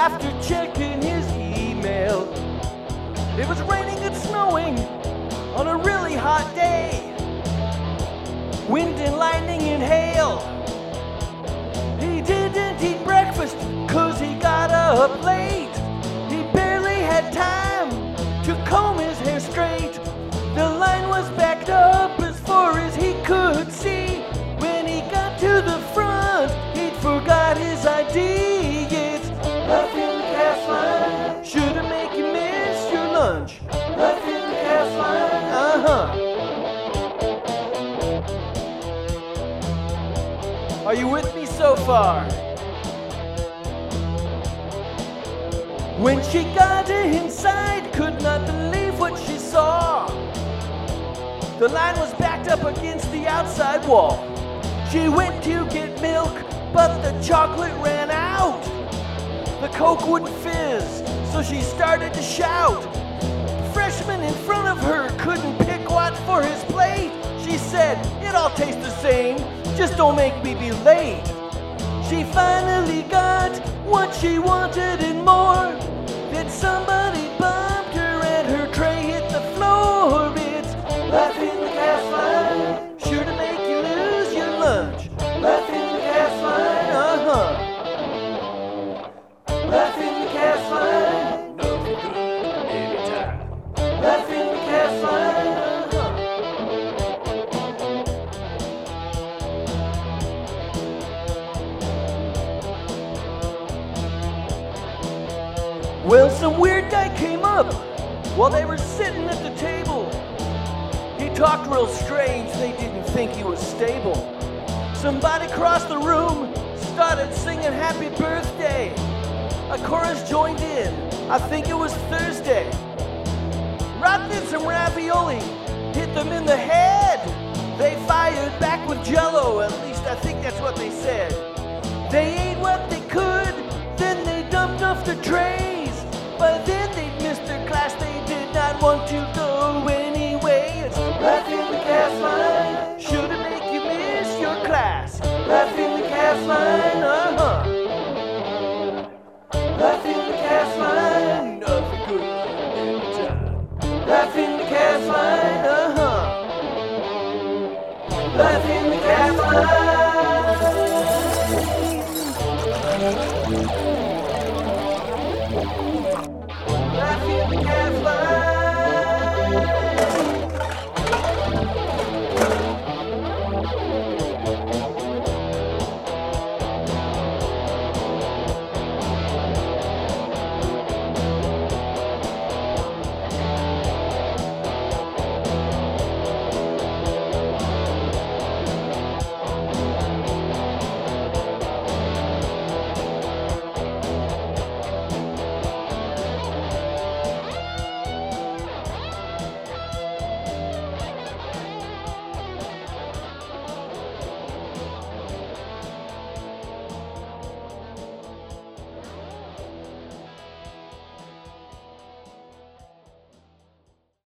after checking his email. It was raining and snowing on a really hot day. Wind and lightning and hail. He didn't eat breakfast 'cause he got up late. He barely had time to comb his hair straight. The line was backed up as far as he could see. When he got to the front, he'd forgot his ID. It's left in the cast line. Should've make you miss your lunch. Left in the cast line. Are you with me so far? When she got inside, could not believe what she saw. The line was backed up against the outside wall. She went to get milk, but the chocolate ran out. The Coke wouldn't fizz, so she started to shout. The freshman in front of her couldn't pick what for his plate. She said, "It all tastes the same, just don't make me be late." She finally got what she wanted and more. Then somebody bumped her and her tray hit the floor. It's left in the cast line, sure to make you lose your lunch. Left in the cast line, Left in the cast line, no good anytime. Left in the cast line, Well, some weird guy came up while they were sitting at the table. He talked real strange, they didn't think he was stable. Somebody across the room started singing happy birthday. A chorus joined in, I think it was Thursday. Right then some ravioli hit them in the head. They fired back with Jell-O, at least I think that's what they said. They ate what they could, then they dumped off their trays. But then they'd missed their class, they did not want to go anyway. It's left in the cast line, should've make you miss your class. Left in the cast line, Left in the cast line, nothing good anytime. Left in the cast line, Left in the cast line. Left in the cast line.